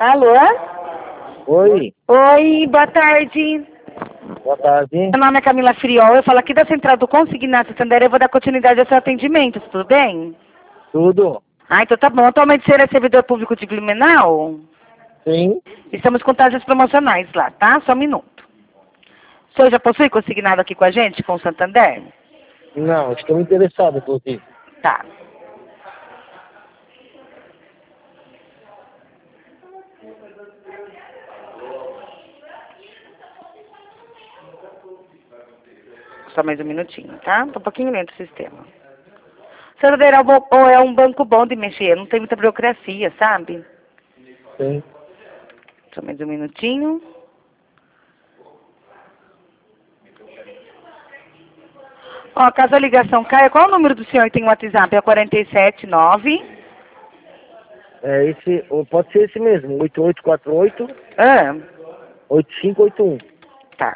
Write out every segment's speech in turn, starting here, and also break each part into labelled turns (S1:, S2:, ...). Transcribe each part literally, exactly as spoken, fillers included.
S1: Alô?
S2: Oi,
S1: Oi, boa tarde.
S2: boa tarde.
S1: Meu nome é Camila Friol, eu falo aqui da Central do Consignado Santander, eu vou dar continuidade ao seu atendimento, tudo bem?
S2: Tudo?
S1: Ah, então tá bom. Atualmente você é servidor público de Blumenau?
S2: Sim?
S1: Estamos com taxas promocionais lá, tá? Só um minuto. O senhor já possui consignado aqui com a gente, com o Santander?
S2: Não, estou interessado, inclusive.
S1: Tá. Só mais um minutinho, tá? Tá um pouquinho lento o sistema. Santander é um bo- ou é um banco bom de mexer, não tem muita burocracia, sabe?
S2: Sim.
S1: Só mais um minutinho. Ó, caso a ligação caia, qual é o número do senhor que tem o WhatsApp? É quarenta e sete nove.
S2: É esse, ou pode ser esse mesmo, oito oito quatro oito,
S1: Ah,
S2: oito cinco oito um.
S1: tá.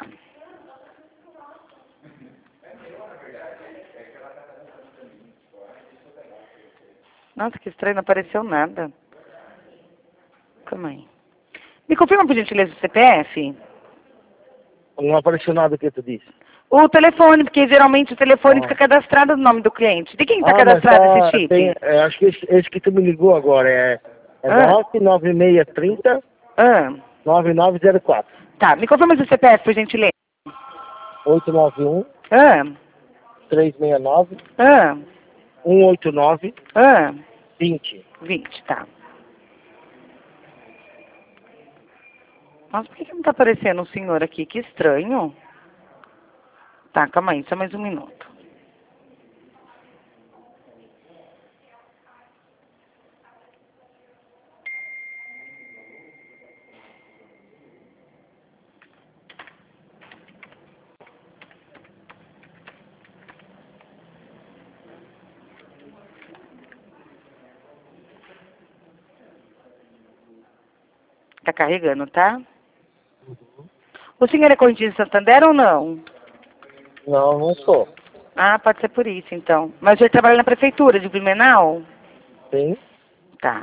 S1: Nossa, que estranho, não apareceu nada. Calma aí. Me confirma, por gentileza, o C P F?
S2: Não apareceu nada que tu disse.
S1: O telefone, porque geralmente o telefone
S2: Ah,
S1: fica cadastrado no nome do cliente. De quem está
S2: ah mas
S1: cadastrado esse
S2: tá,
S1: chip?
S2: tem, é, acho que esse, esse que tu me ligou agora é, é
S1: Ah,
S2: nove nove seis três zero
S1: ah.
S2: nove nove zero quatro,
S1: Tá, me confirma o C P F, por gentileza.
S2: oito nove um
S1: Ah,
S2: três seis nove
S1: ah,
S2: um oito nove
S1: ah.
S2: vinte.
S1: vinte, tá. Nossa, por que, que não tá aparecendo o senhor aqui? Que estranho. Tá, calma aí, só mais um minuto. Tá carregando, tá? O senhor é correntino de Santander ou não?
S2: Não, não sou.
S1: Ah, pode ser por isso, então. Mas o senhor trabalha na prefeitura de Blumenau?
S2: Sim?
S1: Tá.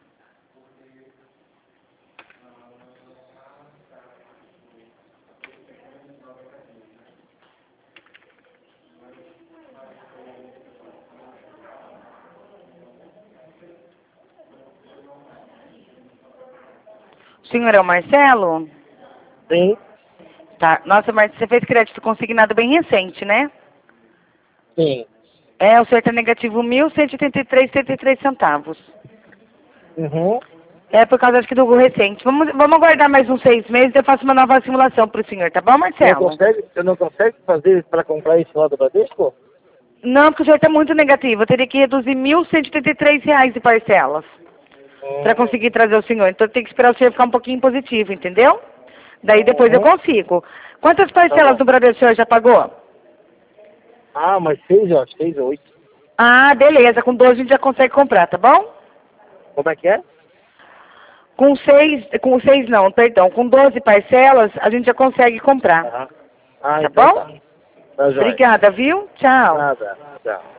S1: O senhor é o Marcelo?
S2: Sim?
S1: Tá. Nossa, Marcelo, você fez crédito consignado bem recente, né?
S2: Sim.
S1: É, o senhor tá negativo mil cento e oitenta e três vírgula setenta e três centavos.
S2: Uhum.
S1: É por causa, acho que, do recente. Vamos, vamos aguardar mais uns seis meses e eu faço uma nova simulação pro senhor, tá bom,
S2: Não
S1: Marcelo?
S2: consegue, você não consegue fazer para comprar esse lá do Bradesco?
S1: Não, porque o senhor está muito negativo. Eu teria que reduzir mil cento e oitenta e três reais de parcelas para
S2: Hum.
S1: conseguir trazer o senhor. Então, tem que esperar o senhor ficar um pouquinho positivo, entendeu? Daí, depois eu
S2: Uhum.
S1: consigo. Quantas
S2: Tá
S1: parcelas
S2: bom.
S1: do Bradesco o senhor já pagou?
S2: Ah, mas seis, ó, seis ou oito.
S1: Ah, beleza. Com doze a gente já consegue comprar, tá bom?
S2: Como é que é?
S1: Com seis, com seis não, perdão. Com doze parcelas, a gente já consegue comprar.
S2: Ah, ah
S1: Tá
S2: então
S1: bom?
S2: tá. Tá jóia.
S1: Obrigada, viu? Tchau.
S2: Nada, tchau.